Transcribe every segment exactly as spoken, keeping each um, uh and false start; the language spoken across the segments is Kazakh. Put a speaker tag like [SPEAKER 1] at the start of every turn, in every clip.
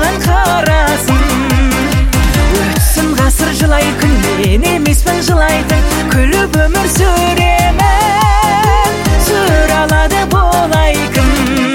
[SPEAKER 1] маған қарасын. Өтсін ғасыр жылай күн, мен емеспін жылайтын, күліп өмір сүремін, сүр алады болайкын.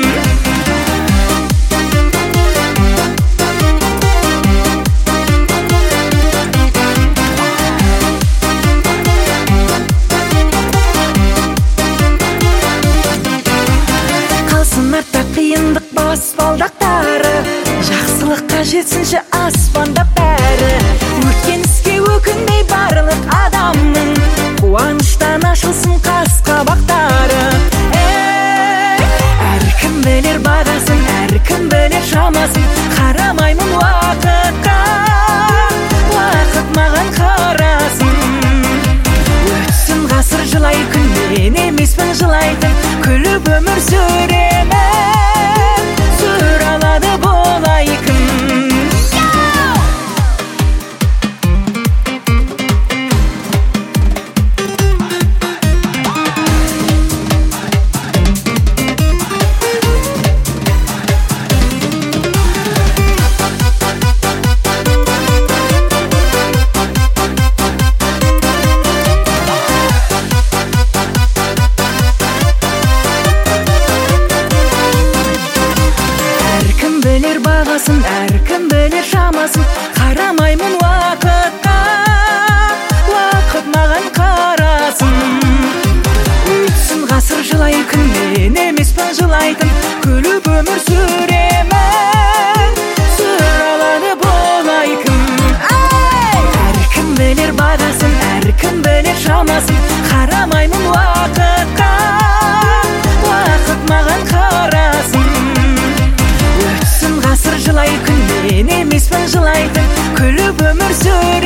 [SPEAKER 1] Артта қиындық баспалдақтары, жақсылыққа жетсінші аспанда бәрі. Өткен іске өкінбей барлық адамның, қуаныштан ашылсын қас қабақтары. Әркім білер бағасын, әркім білер шамасын, қарамаймын уақытқа, уақыт маған қарасын. Өтсін ғасыр жылай күн, мен емеспін жылайтын, күліп өмір сүремін, сүр алады болайкын. Білер бағасын, әркім білер шамасын, қарамаймын уақытқа, уақыт маған қарасын. Өтсін ғасыр жылай күн, мен емеспін жылайтын, күліп өмір сүремін, сүр алады болайкын. Әркім білер бағасын, әркім білер шамасын, қарамаймын уақытқа, уақыт маған қарасын. Өтсін ғасыр жылай күн, мен емеспін жылайтын, күліп өмір сүр